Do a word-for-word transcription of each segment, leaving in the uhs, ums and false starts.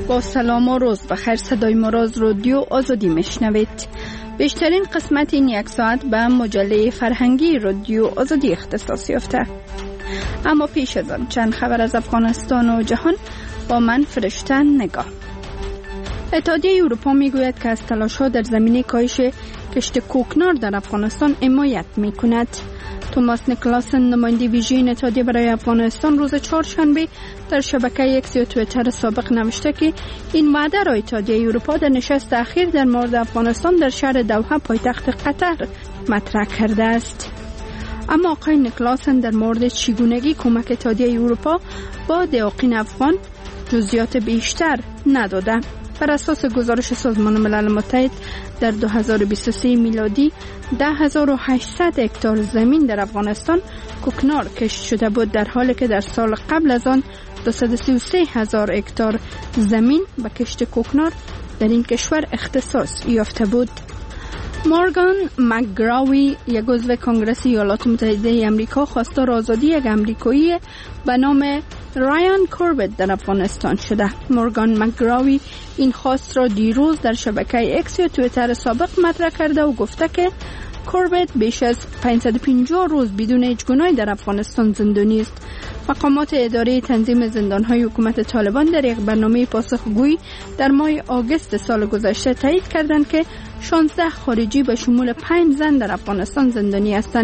با سلام و روز بخیر، صدای ما را از رادیو آزادی میشنوید. بیشترین قسمت این یک ساعت به مجله فرهنگی رادیو آزادی اختصاص یافته. اما پیش از آن چند خبر از افغانستان و جهان با من فرشته نگاه. اتحادیه اروپا میگوید که از تلاش‌ها در زمینه کاهش کشت کوکنار در افغانستان حمایت میکند. توماس نیکلاسن، نماینده ویژه اتحادیه برای افغانستان، روز چهارشنبه در شبکه اکس یا توییتر سابق نوشته که این وعده را اتحادیه اروپا در نشست اخیر در مورد افغانستان در شهر دوحه پایتخت قطر مطرح کرده است. اما آقای نیکلاسن در مورد چگونگی کمک اتحادیه اروپا با دیاقین افغان جزئیات بیشتر نداده. بر اساس گزارش سازمان ملل متحد در دو هزار و بیست و سه میلادی ده هزار و هشتصد هکتار زمین در افغانستان کوکنار کشت شده بود، در حالی که در سال قبل از آن دویست و سی و سه هزار هکتار زمین به کشت کوکنار در این کشور اختصاص یافته بود. مورگان مکگراوی، یک عضو کنگره ایالات متحده آمریکا، خواستار آزادی یک آمریکایی به نام رایان کوربت در افغانستان شده. مورگان مکگراوی این خواست را دیروز در شبکه اکس یا توییتر سابق مطرح کرده و گفته که کوربت بیش از پانصد و پنجاه روز بدون هیچ گناهی در افغانستان زندانی است. مقامات اداره تنظیم زندان‌های حکومت طالبان در یک برنامه پاسخگویی در ماه آگوست سال گذشته تایید کردند که شانزده خارجی به شمول پنج زن در افغانستان زندانی هستند.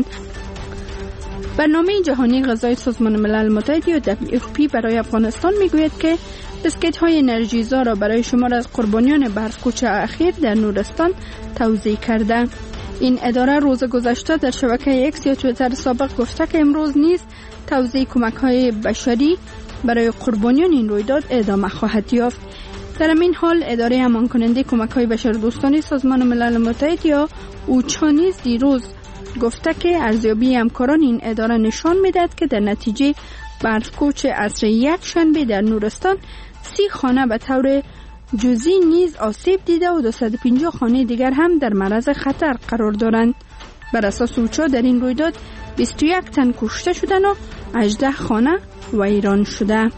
برنامه جهانی غذای سازمان ملل متحد یا دبلیو اف پی برای افغانستان میگوید که بسکیت های انرژیزا را برای شمار از قربانیان برف‌کوچ اخیر در نورستان توزیع کرده. این اداره روز گذشته در شبکه اکس یا توییتر سابق گفته که امروز نیز توزیع کمک های بشری برای قربانیان این رویداد ادامه خواهد یافت. در این حال اداره امان کننده کمک های بشردوستانه سازمان ملل متحد یا اوچا نیز دیروز گفته که ارزیابی همکاران این اداره نشان میدهد که در نتیجه برف‌کوچ عصر یک شنبه در نورستان سی خانه به طور جزئی نیز آسیب دیده و دویست و پنجاه خانه دیگر هم در معرض خطر قرار دارند. بر اساس اوچا در این رویداد بیست و یک تن کشته شدند و هجده خانه ویران شده.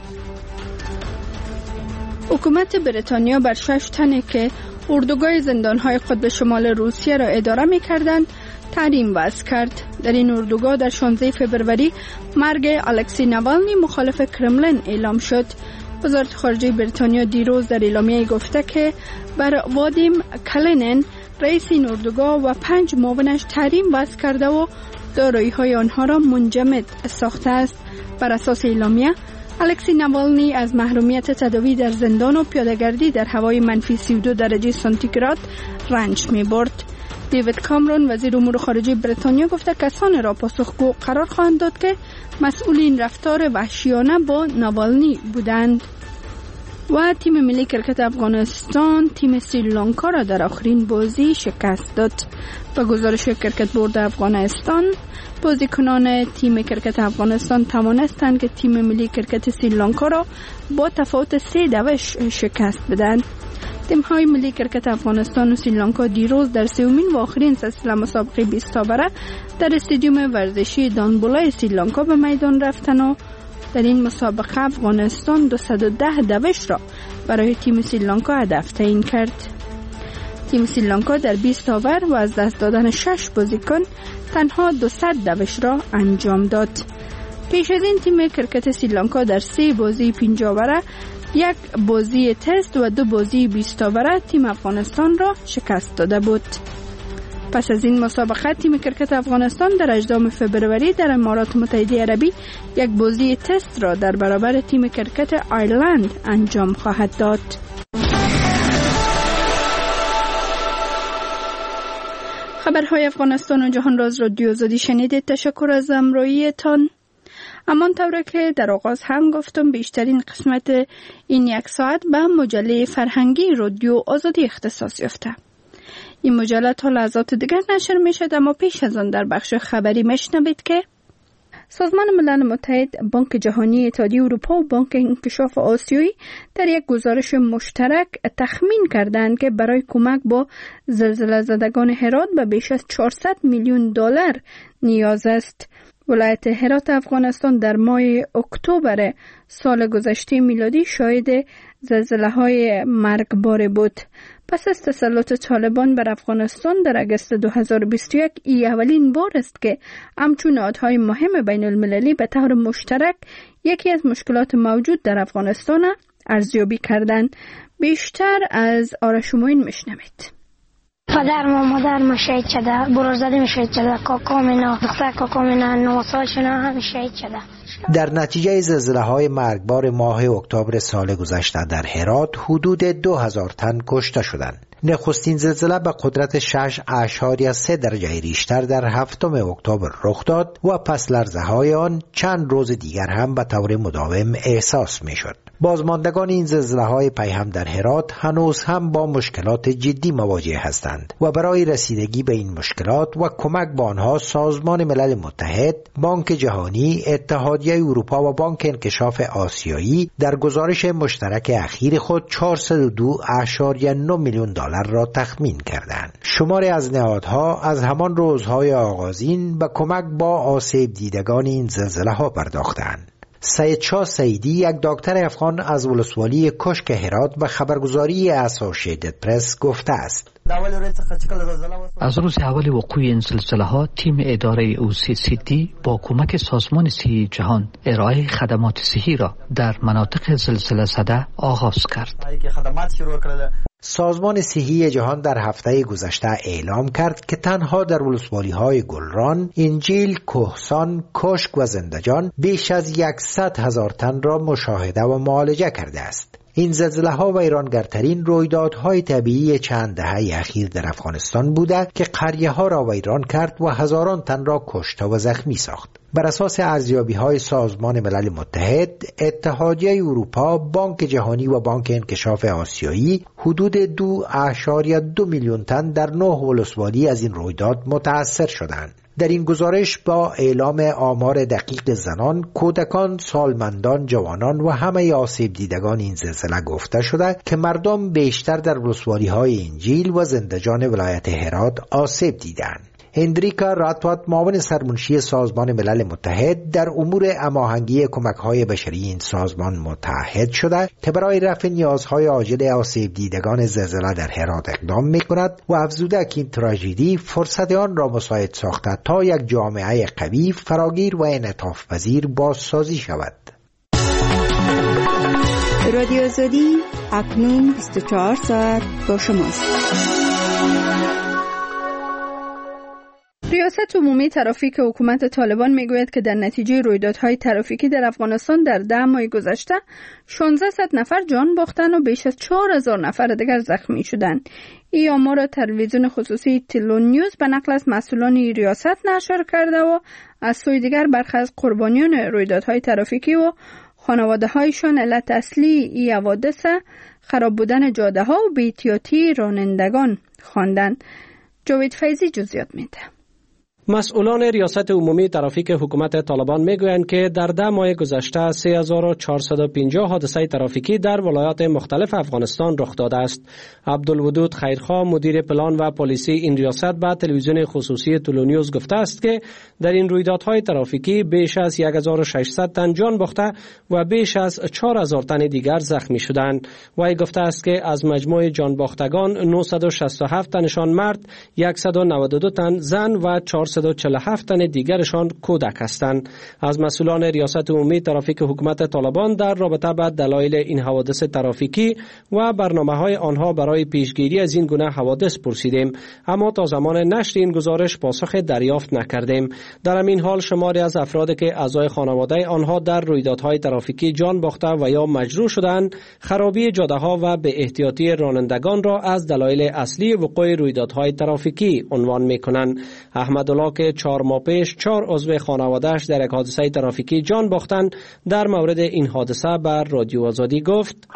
حکومت بریتانیا بر شش تنی که اردوگاه زندان‌های قطب شمال روسیه را اداره می‌کردند تحریم وضع کرد. در این اردوگاه در شانزده فوریه مرگ الکسی ناوالنی مخالف کرملین اعلام شد. وزارت خارجه بریتانیا دیروز در اعلامیه گفته که بر وادیم کلینن رئیس این اردوگاه و پنج معاونش تحریم وضع کرده و دارایی‌های آنها را منجمد ساخته است. بر اساس اعلامیه الکسی ناوالنی از محرومیت تداوی در زندان و پیاده‌گردی در هوای منفی سی و دو درجه سانتیگراد رنج می‌برد. دیوید کامرون وزیر امور خارجه بریتانیا گفته کسانی را پاسخگو قرار خواهند داد که مسئول این رفتار وحشیانه با ناوالنی بودند. و تیم ملی کرکت افغانستان تیم سریلانکا را در آخرین بازی شکست داد. با گزارش کرکت بورد افغانستان، بازیکنان تیم کرکت افغانستان توانستند که تیم ملی کرکت سریلانکا را با تفاوت سه دوش شکست بدهند. تیم‌های ملی کرکت افغانستان و سریلانکا دیروز در سومین و آخرین سلسله مسابقه بیست تابره در استادیوم ورزشی دانبولای سریلانکا به میدان رفتند و در این مسابقه افغانستان دویست و ده دوش را برای تیم سریلانکا هدف تعیین کرد. تیم سریلانکا در بیست تاور و از دست دادن شش بازیکن تنها دویست دوش را انجام داد. پیش از این تیم کرکت سریلانکا در سه بازی پنجاه اوره، یک بازی تست و دو بازی بیست اوره تیم افغانستان را شکست داده بود. پس از این مسابقه تیم کرکت افغانستان در هجدهم فوریه در امارات متحده عربی یک بازی تست را در برابر تیم کرکت ایرلند انجام خواهد داد. خبرهای افغانستان و جهان را از رادیو آزادی شنیدید. تشکر از همراهیتان. همان طوره که در آغاز هم گفتم بیشترین قسمت این یک ساعت به مجله فرهنگی رادیو آزادی اختصاص یافته. این مجله تا لحظات دیگر نشر می شد، اما پیش از آن در بخش خبری میشنوید که سازمان ملل متحد، بانک جهانی، اتحادیه اروپا و بانک انکشاف آسیایی در یک گزارش مشترک تخمین کردند که برای کمک با زلزله زدگان هرات به بیش از چهارصد میلیون دلار نیاز است. ولایت هرات افغانستان در ماه اکتبر سال گذشته میلادی شاهد زلزله‌های مرگبار بود. پس از تسلط طالبان بر افغانستان در اگست دو هزار و بیست و یک ای اولین بار است که همچون نهادهای مهم بین المللی به طور مشترک یکی از مشکلات موجود در افغانستان ارزیابی کردند. بیشتر از آرش موین میشنوید. پدر و مادر ما شهید شده، برادرزاده می شهید شده، کاکا مینا، دختر کاکا مینا، نه سالشون هم شهید شده. در نتیجه زلزله‌های مرگبار ماه اکتبر سال گذشته در هرات حدود دو هزار تن کشته شدند. نخستین زلزله به قدرت شش اشاریه سه درجه ریشتر در هفتم اکتبر رخ داد و پس لرزه‌های آن چند روز دیگر هم به طور مداوم احساس می‌شد. بازماندگان این زلزله‌های پیهم در هرات هنوز هم با مشکلات جدی مواجه هستند و برای رسیدگی به این مشکلات و کمک به آنها سازمان ملل متحد، بانک جهانی، اتحادیه اروپا و بانک انکشاف آسیایی در گزارش مشترک اخیر خود چهارصد و دو اشاریه نه میلیون دلار را تخمین کردند. شماری از نهادها از همان روزهای آغازین به کمک با آسیب دیدگان این زلزله‌ها پرداختند. سید شاه سیدی، یک دکتر افغان از ولسوالی کشک هرات، به خبرگزاری اسوسییتد پرس گفته است: از روز اول وقوع این زلزله ها تیم اداره او سی سی دی با کمک سازمان صحی جهان ارائه خدمات صحی را در مناطق زلزله زده آغاز کرد. سازمان صحی جهان در هفته گذشته اعلام کرد که تنها در ولسوالی‌های گلران، انجیل، کهسان، کشک و زندجان بیش از صد هزار تن را مشاهده و معالجه کرده است. این زلزله ها ویرانگرترین رویدادهای طبیعی چند دهه اخیر در افغانستان بوده که قریه ها را ویران کرد و هزاران تن را کشته و زخمی ساخت. بر اساس ارزیابی های سازمان ملل متحد، اتحادیه اروپا، بانک جهانی و بانک انکشاف آسیایی حدود دو اشاریه دو میلیون تن در نه ولسوالی از این رویداد متاثر شدند. در این گزارش با اعلام آمار دقیق زنان، کودکان، سالمندان، جوانان و همه آسیب دیدگان این زلزله گفته شده که مردم بیشتر در ولسوالی‌های انجیل و زندجان ولایت هرات آسیب دیدند. هندریکا راتوات، معاون سرمنشی سازمان ملل متحد در امور هماهنگی کمک‌های بشری این سازمان متحد شده که برای رفع نیازهای عاجل آسیب دیدگان زلزله در هرات اقدام می‌کند و افزوده که این تراژدی فرصت آن را مساعد ساخته تا یک جامعه قوی، فراگیر و انعطاف پذیر بازسازی شود. رادیو آزادی اکنون بیست و چهار ساعت با شماست. ریاست عمومی ترافیک حکومت طالبان میگوید که در نتیجه رویدادهای ترافیکی در افغانستان در ده ماه گذشته شانزده نفر جان باختند و بیش از چهار هزار نفر دیگر زخمی شدند. این آمار را تلویزیون خصوصی تلون نیوز به نقل از مسئولان ریاست نشر کرده و از سوی دیگر برخی از قربانیان رویدادهای ترافیکی و خانواده‌هایشان علت اصلی این حوادث خراب بودن جاده‌ها و بی‌احتیاطی رانندگان خواندند. جاوید فیضی جزئیات میده. مسئولان ریاست عمومی ترافیک حکومت طالبان میگویند که در ده ماه گذشته سه هزار و چهارصد و پنجاه حادثه ترافیکی در ولایات مختلف افغانستان رخ داده است. عبدالودود خیرخواه، مدیر پلان و پلیسی این ریاست به تلویزیون خصوصی تلونیوز گفته است که در این رویدادهای ترافیکی بیش از هزار و ششصد تن جان باخته و بیش از چهار هزار تن دیگر زخمی شدند. وی گفته است که از مجموع جان باختگان نهصد و شصت و هفت تنشان مرد، صد و نود و دو تن زن و چهارصد و چهل و هفت تن دیگرشان کودک هستند. از مسئولان ریاست عمومی ترافیک حکومت طالبان در رابطه با دلایل این حوادث ترافیکی و برنامه‌های آنها برای پیشگیری از این گونه حوادث پرسیدیم، اما تا زمان نشر این گزارش پاسخ دریافت نکردیم. در همین حال شماری از افرادی که اعضای خانواده آنها در رویدادهای ترافیکی جان باخته و یا مجروح شدند، خرابی جاده‌ها و به احتیاطی رانندگان را از دلایل اصلی وقوع رویدادهای ترافیکی عنوان می‌کنند. احمدالله که چهار ماه پیش چهار عضو خانواده‌اش در یک حادثه ترافیکی جان باختند، در مورد این حادثه بر رادیو آزادی گفت: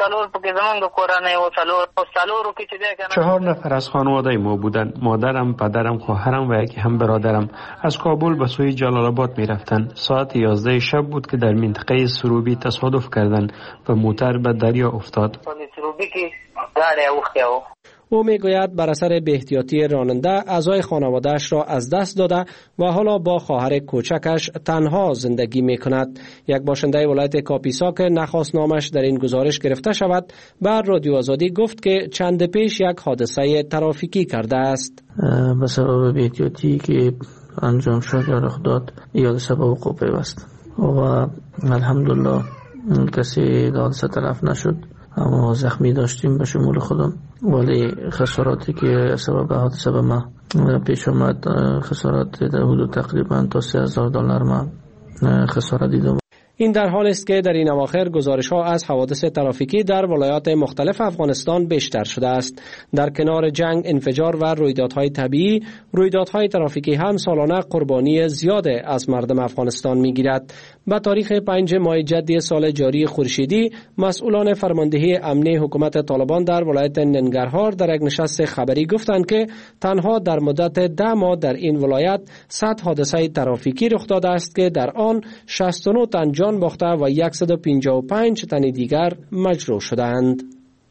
چهار نفر از خانواده ما بودند. مادرم، پدرم، خواهرم و یکی هم برادرم از کابل به سوی جلال آباد می رفتند. ساعت یازده شب بود که در منطقه سروبی تصادف کردند و موتر به دریا افتاد. او میگوید بر اثر بی‌احتیاطی راننده اعضای خانواده‌اش را از دست داده و حالا با خواهر کوچکش تنها زندگی میکند. یک باشنده ولایت کاپیسا که نخواست نامش در این گزارش گرفته شود بر رادیو آزادی گفت که چند پیش یک حادثه ترافیکی کرده است. به سبب بی‌احتیاطی که انجام شد یا رخ داد یا سبب وقوع پیوست و الحمدلله کسی حادثه تلف نشد، اما زخمی داشتیم به شمول خودم، ولی خساراتی که سبب حادثه به ما پیش آمد خسارات در حدود تقریبا تا سه هزار دلار ما خسارت دیدم. این در حال است که در این اواخر گزارش‌ها از حوادث ترافیکی در ولایات مختلف افغانستان بیشتر شده است. در کنار جنگ، انفجار و رویدادهای طبیعی، رویدادهای ترافیکی هم سالانه قربانی زیاد از مردم افغانستان می‌گیرد. با تاریخ پنج ماه جدی سال جاری خورشیدی، مسئولان فرماندهی امنی حکومت طالبان در ولایت ننگرهار در یک نشست خبری گفتند که تنها در مدت ده ماه در این ولایت صد حادثه ترافیکی رخ داده است که در آن شصت و نه تن جان باخته و صد و پنجاه و پنج تن دیگر مجروح شدند.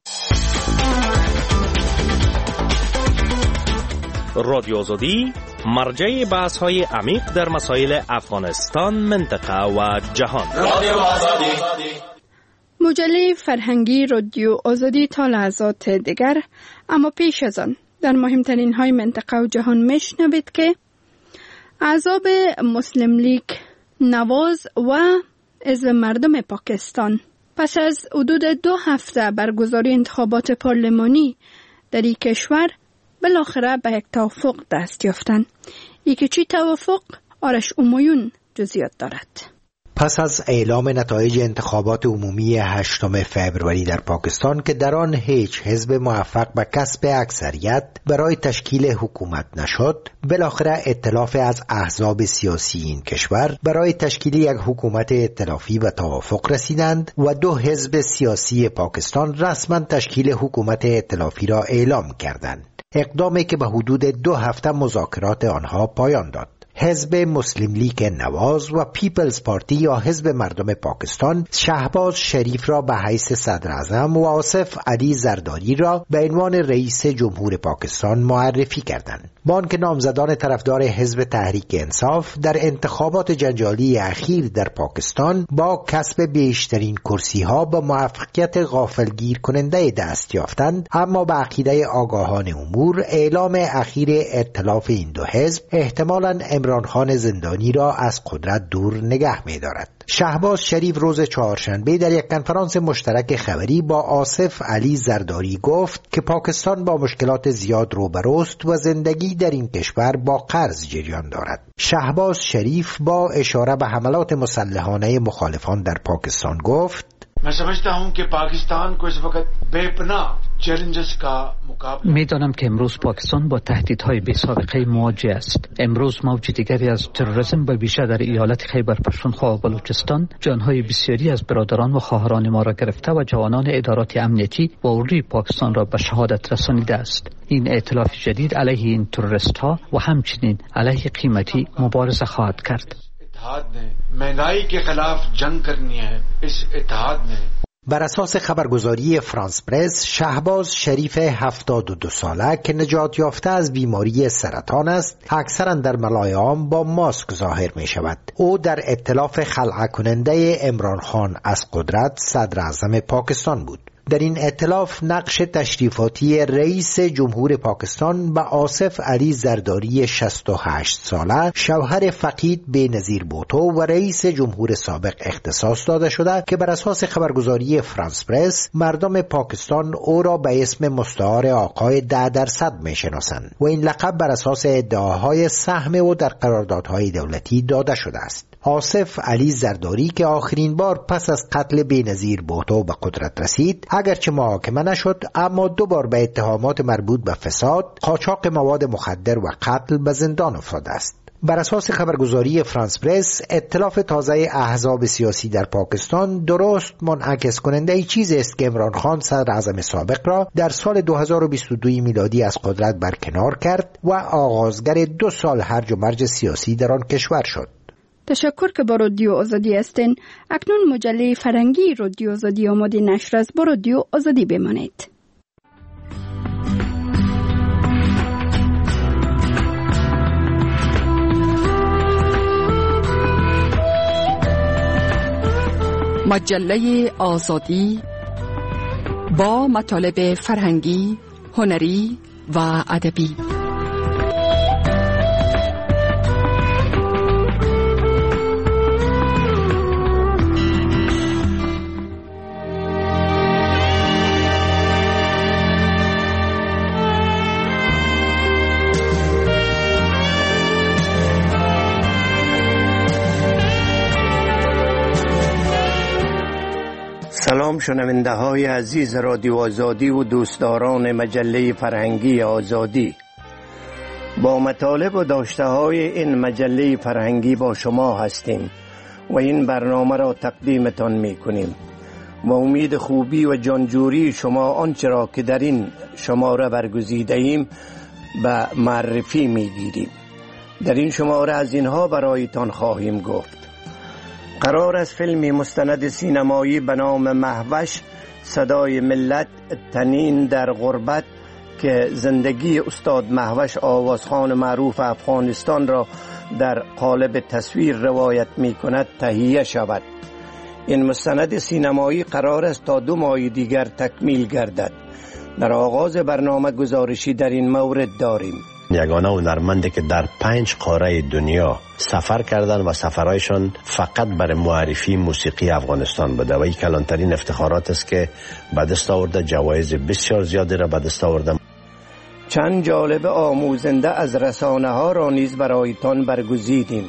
رادیو آزادی مرجع بحث های عمیق در مسائل افغانستان، منطقه و جهان. رادیو آزادی. مجله فرهنگی رادیو آزادی تا لحظات دیگر، اما پیش از آن در مهمترین های منطقه و جهان میشنوید که احزاب مسلم لیگ نواز و حزب مردم پاکستان پس از حدود دو هفته برگزاری انتخابات پارلمانی در این کشور بالاخره به یک توافق دست یافتند. ای که چی توافق؟ آرش اومایون جزئیات دارد. پس از اعلام نتایج انتخابات عمومی هشتم فوریه در پاکستان که در آن هیچ حزب موفق به کسب اکثریت برای تشکیل حکومت نشد، بالاخره ائتلاف از احزاب سیاسی این کشور برای تشکیل یک حکومت ائتلافی به توافق رسیدند و دو حزب سیاسی پاکستان رسما تشکیل حکومت ائتلافی را اعلام کردند. اقدامی که به حدود دو هفته مذاکرات آنها پایان داد. حزب مسلم لیگ نواز و پیپلز پارتی یا حزب مردم پاکستان شهباز شریف را به حیث صدر اعظم و آصف علی زرداری را به عنوان رئیس جمهور پاکستان معرفی کردند. با آنکه نامزدان طرفدار حزب تحریک انصاف در انتخابات جنجالی اخیر در پاکستان با کسب بیشترین کرسی ها به موفقیت غافلگیر کننده دست یافتند، اما به عقیده آگاهان امور اعلام اخیر ائتلاف این دو حزب احتمالاً عمران خان زندانی را از قدرت دور نگه می دارد. شهباز شریف روز چهارشنبه در یک کنفرانس مشترک خبری با آصف علی زرداری گفت که پاکستان با مشکلات زیاد روبروست و زندگی در این کشور با قرض جریان دارد. شهباز شریف با اشاره به حملات مسلحانه مخالفان در پاکستان گفت: मैं समझता हूं कि पाकिस्तान को इस वक्त बेपनाह चैलेंजेस का मुकाबला می‌دانم که امروز پاکستان با تهدیدهای بی‌سابقه مواجه است. امروز موج دیگری از تروریسم به ویژه در ایالت خیبر پختونخوا و بلوچستان جانهای بسیاری از برادران و خواهران ما را گرفته و جوانان ادارات امنیتی و اردوی پاکستان را به شهادت رسانیده است. این ائتلاف جدید علیه این تروریست‌ها و همچنین علیه قیمتی مبارزه خواهد کرد. महंगाई के खिलाफ जंग करनी है इस इत्तेहाद ने. بر اساس خبرگزاری فرانس پرس، شهباز شریف هفتاد و دو ساله که نجات یافته از بیماری سرطان است، اکثرا در ملایام با ماسک ظاهر می شود. او در ائتلاف خلع کننده عمران خان از قدرت صدر اعظم پاکستان بود. در این ائتلاف نقش تشریفاتی رئیس جمهور پاکستان به آصف علی زرداری شصت و هشت ساله، شوهر فقید بینظیر بوتو و رئیس جمهور سابق اختصاص داده شده که بر اساس خبرگزاری فرانس پرس مردم پاکستان او را به اسم مستعار آقای ده درصد می شناسند و این لقب بر اساس ادعاهای سهم او در قراردادهای دولتی داده شده است. آصف علی زرداری که آخرین بار پس از قتل بینظیر بوتو به قدرت رسید، اگرچه محاکمه نشد، اما دو بار به اتهامات مربوط به فساد، قاچاق مواد مخدر و قتل به زندان افتاده است. بر اساس خبرگزاری فرانس پرس، ائتلاف تازه احزاب سیاسی در پاکستان درست منعکس کننده ای چیزی است که عمران خان صدر اعظم سابق را در سال دو هزار و بیست و دو میلادی از قدرت برکنار کرد و آغازگر دو سال هرج و مرج سیاسی در آن کشور شد. تشکر که با رادیو آزادی هستین. اکنون مجله فرهنگی رادیو آزادی آماده نشر است. با رادیو آزادی بمانید. مجله آزادی با مطالب فرهنگی، هنری و ادبی. سلام شنونده های عزیز رادیو آزادی و دوستداران مجله فرهنگی آزادی. با مطالب و داشته های این مجله فرهنگی با شما هستیم و این برنامه را تقدیمتان می کنیم و امید خوبی و جانجوری شما آنچه را که در این شماره برگزیده ایم به معرفی می گیریم. در این شماره از اینها برایتان خواهیم گفت: قرار است فیلمی مستند سینمایی به نام مهوش صدای ملت تنین در غربت که زندگی استاد مهوش آوازخوان معروف افغانستان را در قالب تصویر روایت می کند تهیه شود. این مستند سینمایی قرار است تا دو ماه دیگر تکمیل گردد. در آغاز برنامه گزارشی در این مورد داریم. یگانه هنرمندی که در پنج قاره دنیا سفر کردن و سفرهایشان فقط برای معرفی موسیقی افغانستان بوده و این کلانترین افتخارات است که به دست آورده. جوایز بسیار زیادی را به دست آورده. چند جالب آموزنده از رسانه ها را نیز برایتان برگزیدیم.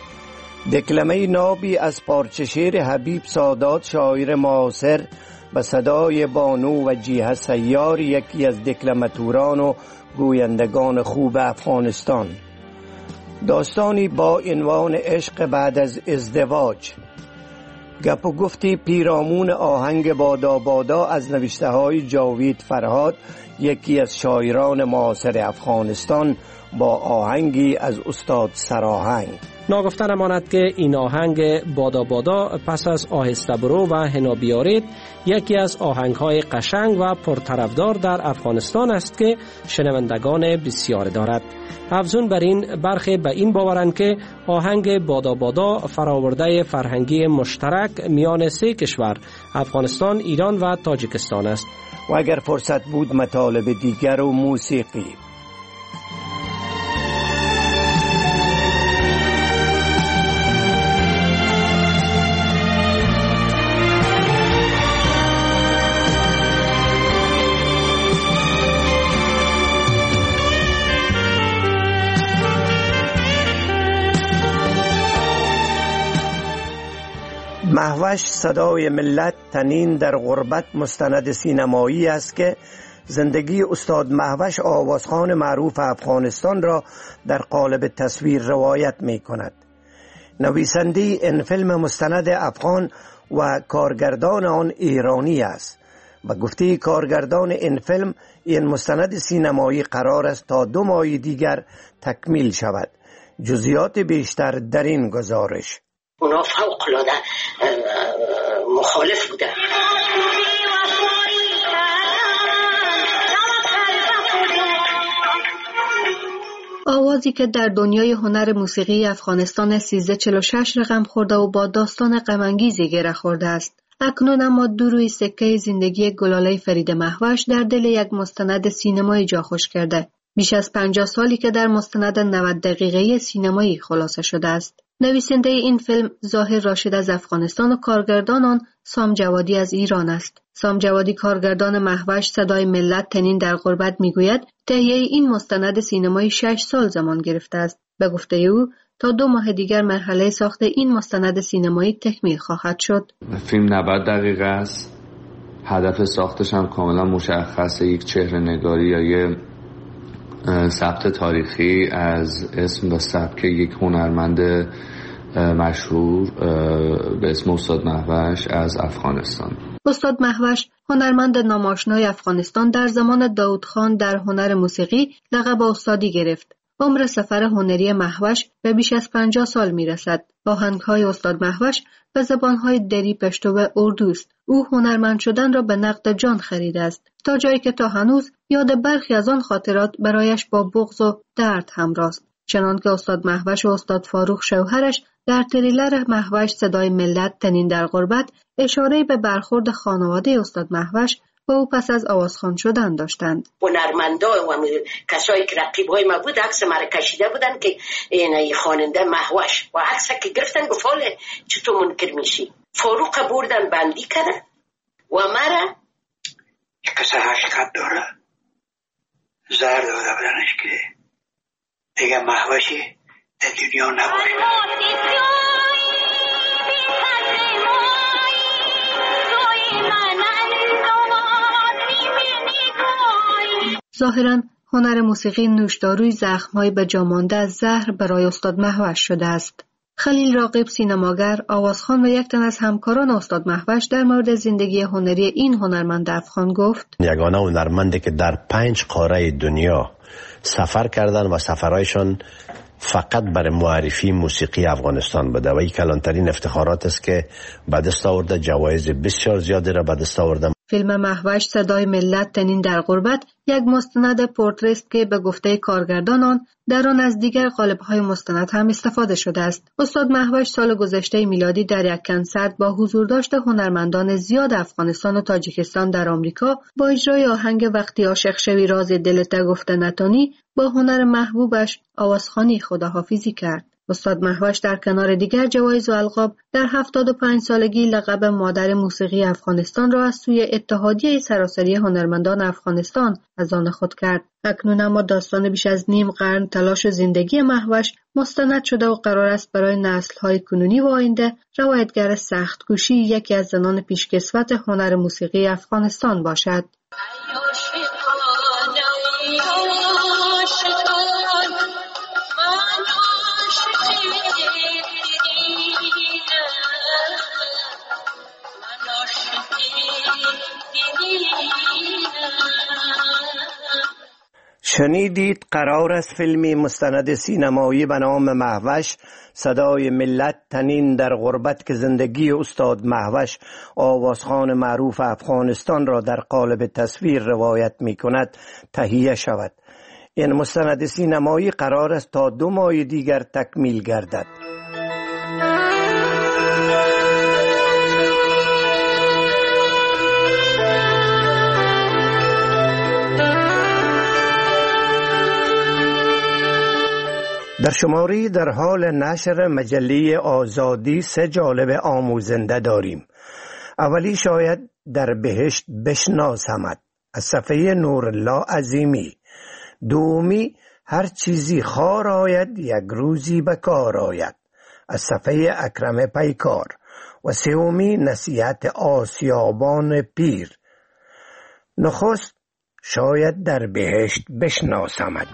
دکلمه نابی از پارچه شعر حبیب سادات شاعر معاصر به صدای بانو و جیه سیار، یکی از دکلماتوران و گویندگان خوب افغانستان. داستانی با عنوان عشق بعد از ازدواج. گپ و گفتی پیرامون آهنگ بادا بادا از نوشته های جاوید فرهاد، یکی از شاعران معاصر افغانستان، با آهنگی از استاد سراهنگ. ناگفته نماند که این آهنگ بادا بادا پس از آهسته برو و حنا بیارید یکی از آهنگ‌های قشنگ و پرطرفدار در افغانستان است که شنوندگان بسیار دارد. افزون بر این برخی به این باورند که آهنگ بادا بادا فراورده فرهنگی مشترک میان سه کشور افغانستان، ایران و تاجیکستان است. و اگر فرصت بود مطالب دیگر و موسیقی. مهوش صدای ملت تنین در غربت مستند سینمایی است که زندگی استاد مهوش آوازخوان معروف افغانستان را در قالب تصویر روایت می کند. نویسنده این فیلم مستند افغان و کارگردان آن ایرانی است و گفته کارگردان این فیلم این مستند سینمایی قرار است تا دو ماه دیگر تکمیل شود. جزئیات بیشتر در این گزارش. اونا فوق‌العاده مخالف بودن. آوازی که در دنیای هنر موسیقی افغانستان سیزده چهل و شش رقم خورده و با داستان غم‌انگیزی گره خورده است. اکنون اما دو روی سکه زندگی گلاله فرید مهوش در دل یک مستند سینمایی جا خوش کرده. بیش از پنجاه سالی که در مستند نود دقیقه‌ای سینمایی خلاصه شده است. نویسنده این فیلم ظاهر راشد از افغانستان و کارگردان آن سام جوادی از ایران است. سام جوادی کارگردان مهوش صدای ملت تنین در غربت میگوید تهیه این مستند سینمایی شش سال زمان گرفته است. به گفته او تا دو ماه دیگر مرحله ساخت این مستند سینمایی تکمیل خواهد شد. فیلم نود دقیقه است. هدف ساختش هم کاملا مشخصه، یک چهره نگاری یا یه ثبت تاریخی از اسم و سبک یک هنرمند مشهور به اسم استاد مهوش از افغانستان. استاد مهوش هنرمند ناماشنای افغانستان در زمان داود خان در هنر موسیقی لقب استادی گرفت. عمر سفر هنری مهوش به بیش از پنجاه سال می رسد. آهنگهای استاد مهوش به زبانهای دری، پشتو و اردوست. او هنرمند شدن را به نقد جان خریده است، تا جایی که تا هنوز یاد برخی از آن خاطرات برایش با بغض و درد همراه است. چنانکه استاد مهوش و استاد فاروق شوهرش در تریلر مهوش صدای ملت تنین در غربت اشاره به برخورد خانواده استاد مهوش با او پس از آوازخوان شدن داشتند. هنرمندا و کسایی که رقیبای ما بود عکس ما را کشیده بودن که این خواننده مهوش و عکس که گرفتن گفت حاله چطور منکر میشی؟ فاروق بردن بندی کردن و مرا یک کسی حقیقت داره زهر داده بودنش که دیگه مهوشی در دنیا نباشه. ظاهراً هنر موسیقی نوشداروی زخم‌های به جا مانده از زهر برای استاد مهوش شده است. خلیل راغب سینماگر، آوازخوان و یک تن از همکاران استاد مهوش در مورد زندگی هنری این هنرمند افغان گفت: یگانه هنرمندی که در پنج قاره دنیا سفر کردن و سفرهایشان فقط برای معرفی موسیقی افغانستان بوده و این کلانترین افتخارات است که به دست آورده. جوایز بسیار زیادی را به دست آورده. فیلم مهوش صدای ملت تنین در غربت یک مستند پورتریست که به گفته کارگردان آن در آن از دیگر قالب‌های مستند هم استفاده شده است. استاد مهوش سال گذشته میلادی در یک کنسرت با حضورداشت هنرمندان زیاد افغانستان و تاجیکستان در آمریکا با اجرای آهنگ وقتی عاشق شوی راز دلت گفته نتانی با هنر محبوبش آوازخوانی خداحافظی کرد. استاد مهوش در کنار دیگر جوایز و القاب در هفتاد و پنج سالگی لقب مادر موسیقی افغانستان را از سوی اتحادیه سراسری هنرمندان افغانستان از آن خود کرد. اکنون اما داستان بیش از نیم قرن تلاش و زندگی مهوش مستند شده و قرار است برای نسل‌های کنونی و آینده روایتگر سخت‌کوشی یکی از زنان پیشکسوت هنر موسیقی افغانستان باشد. شنیدید قرار است فیلمی مستند سینمایی به نام مهوش صدای ملت تنین در غربت که زندگی استاد مهوش آوازخوان معروف افغانستان را در قالب تصویر روایت می کند تهیه شود. این مستند سینمایی قرار است تا دو ماه دیگر تکمیل گردد. در شماری در حال نشر مجله آزادی سه جالب آموزنده داریم. اولی شاید در بهشت بشناسمت از صفحه نورالله عظیمی. دومی هر چیزی خار آید یک روزی به کار آید از صفحه اکرم پیکار و سومی نصیحت آسیابان پیر. نخست شاید در بهشت بشناسمت.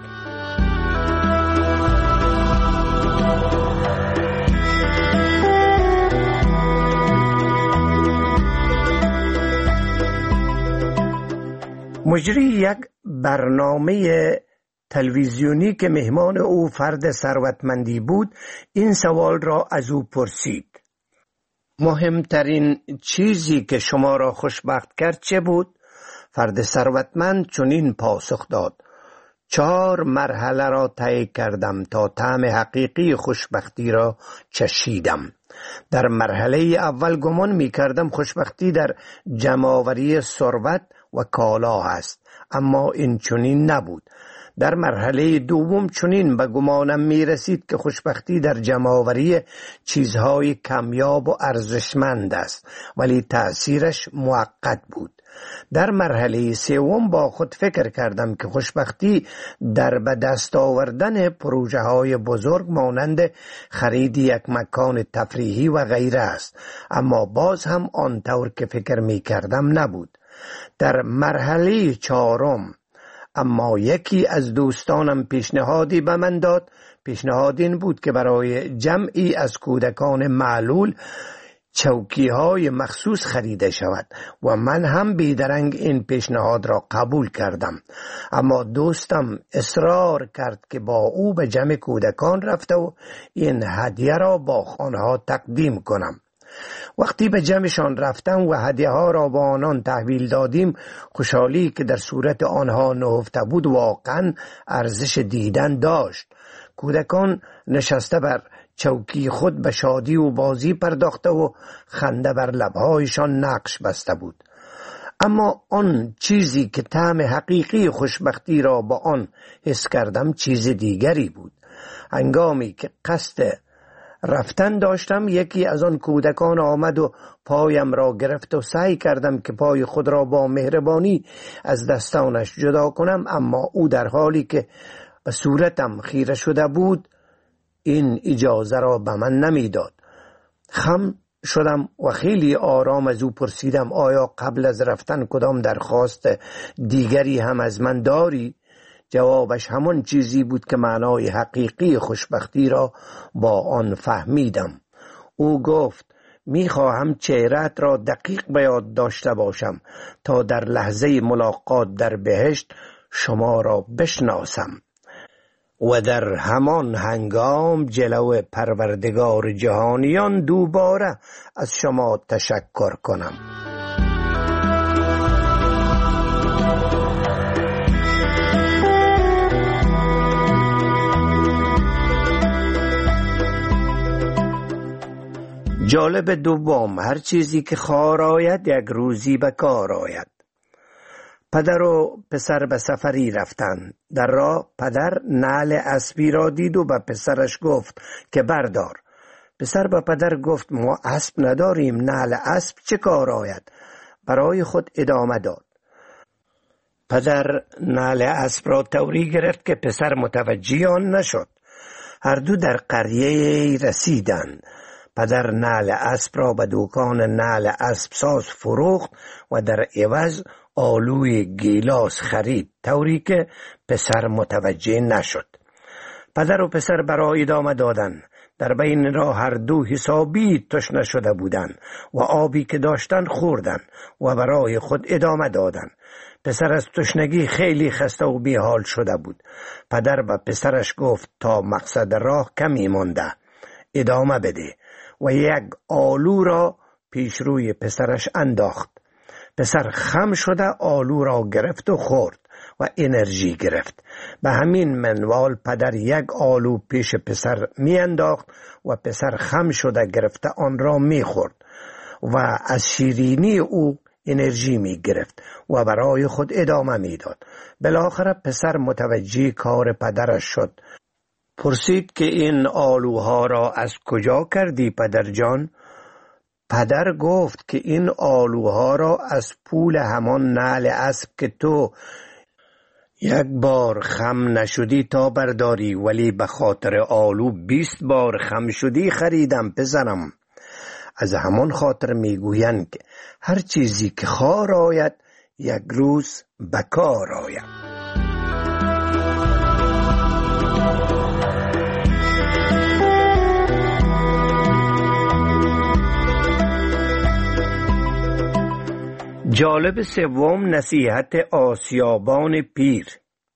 مجری یک برنامه تلویزیونی که مهمان او فرد ثروتمندی بود این سوال را از او پرسید: مهمترین چیزی که شما را خوشبخت کرد چه بود؟ فرد ثروتمند چنین پاسخ داد: چهار مرحله را طی کردم تا طعم حقیقی خوشبختی را چشیدم. در مرحله اول گمان می کردم خوشبختی در جمع‌آوری ثروت و کالا است، اما این چنین نبود. در مرحله دوم چنین به گمانم می رسید که خوشبختی در جمع‌آوری چیزهای کمیاب و ارزشمند است، ولی تأثیرش موقت بود. در مرحله سوم با خود فکر کردم که خوشبختی در به دست آوردن پروژه های بزرگ مانند خرید یک مکان تفریحی و غیره است، اما باز هم آنطور که فکر می کردم نبود. در مرحله چهارم اما یکی از دوستانم پیشنهادی به من داد. پیشنهاد این بود که برای جمعی از کودکان معلول چوکی های مخصوص خریده شود و من هم بیدرنگ این پیشنهاد را قبول کردم، اما دوستم اصرار کرد که با او به جمع کودکان رفته و این هدیه را با آنها تقدیم کنم. وقتی به جمعشان رفتم و هدیه ها را با آنان تحویل دادیم، خوشحالی که در صورت آنها نهفته بود واقعا ارزش دیدن داشت. کودکان نشسته بر چوکی خود به شادی و بازی پرداخته و خنده بر لبهایشان نقش بسته بود. اما آن چیزی که طعم حقیقی خوشبختی را با آن حس کردم چیز دیگری بود. هنگامی که قصد رفتن داشتم، یکی از آن کودکان آمد و پایم را گرفت و سعی کردم که پای خود را با مهربانی از دستانش جدا کنم، اما او در حالی که به صورتم خیره شده بود این اجازه را به من نمیداد. خم شدم و خیلی آرام از او پرسیدم آیا قبل از رفتن کدام درخواست دیگری هم از من داری؟ جوابش همان چیزی بود که معنای حقیقی خوشبختی را با آن فهمیدم. او گفت میخواهم چهره‌ات را دقیق به یاد داشته باشم تا در لحظه ملاقات در بهشت شما را بشناسم و در همان هنگام جلو پروردگار جهانیان دوباره از شما تشکر کنم. جالب دوم، هر چیزی که خار آید یک روزی به کار آید. پدر و پسر به سفری رفتند. در راه پدر نعل اسبی را دید و به پسرش گفت که بردار. پسر به پدر گفت ما اسب نداریم، نعل اسب چه کار آید؟ برای خود ادامه داد. پدر نعل اسب را طوری گرفت که پسر متوجه آن نشد. هر دو در قریه رسیدند. پدر نعل اسب را به دکان نعل اسب ساز فروخت و در عوض آلوی گیلاس خرید، طوری که پسر متوجه نشد. پدر و پسر برای ادامه دادند. در بین راه هر دو حسابی تشنه شده بودند و آبی که داشتند خوردند و برای خود ادامه دادند. پسر از تشنگی خیلی خسته و بیحال شده بود. پدر به پسرش گفت تا مقصد راه کمی مانده، ادامه بده، و یک آلو را پیش روی پسرش انداخت. پسر خم شده آلو را گرفت و خورد و انرژی گرفت. به همین منوال پدر یک آلو پیش پسر می انداخت و پسر خم شده گرفته آن را می خورد و از شیرینی او انرژی می گرفت و برای خود ادامه می داد. بالاخره پسر متوجه کار پدرش شد. پرسید که این آلوها را از کجا کردی پدر جان؟ پدر گفت که این آلوها را از پول همان نعل اسب که تو یک بار خم نشدی تا برداری، ولی به خاطر آلو بیست بار خم شدی خریدم پسرم. از همان خاطر میگویند که هر چیزی که خار آید یک روز به کار آید. جالب سوم، نصیحت آسیابان پیر.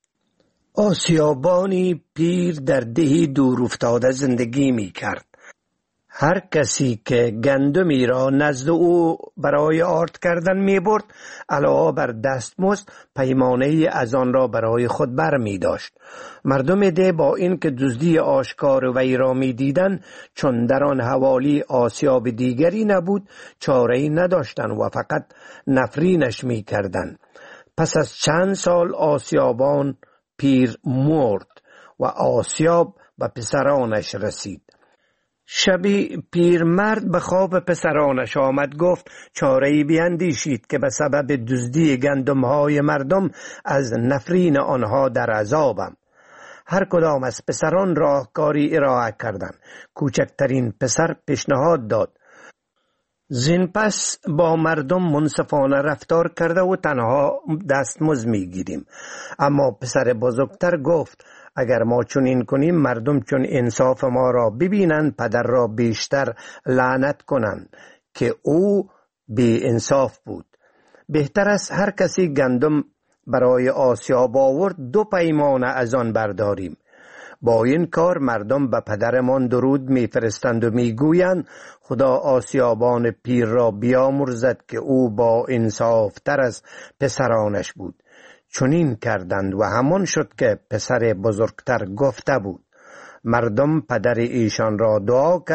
آسیابانی پیر در دهی دور افتاده زندگی می کرد. هر کسی که گندمی را نزد او برای آرد کردن می برد، علاوه بر دستمزد پیمانه از آن را برای خود بر می داشت. مردم ده با این که دزدی آشکار وی را می دیدن، چون در آن حوالی آسیاب دیگری نبود، چاره‌ای نداشتند و فقط نفرینش می کردن. پس از چند سال آسیابان پیر مرد و آسیاب به پسرانش رسید. شبی پیرمرد به خواب پسرانش آمد، گفت چاره‌ای بیندیشید که به سبب دزدی گندم‌های مردم از نفرین آنها در عذابم. هر کدام از پسران راهکاری ارائه کردند. کوچکترین پسر پیشنهاد داد زین پس با مردم منصفانه رفتار کرده و تنها دستمزد میگیریم. اما پسر بزرگتر گفت اگر ما چنین کنیم مردم چون انصاف ما را ببینند پدر را بیشتر لعنت کنند که او بی انصاف بود. بهتر است هر کسی گندم برای آسیاب آورد دو پیمانه از آن برداریم. با این کار مردم به پدرمان درود میفرستند و میگویند خدا آسیابان پیر را بیامرزد که او با انصاف تر از پسرانش بود. چنین کردند و همان شد که پسر بزرگتر گفته بود. مردم پدر ایشان را دعا کرد.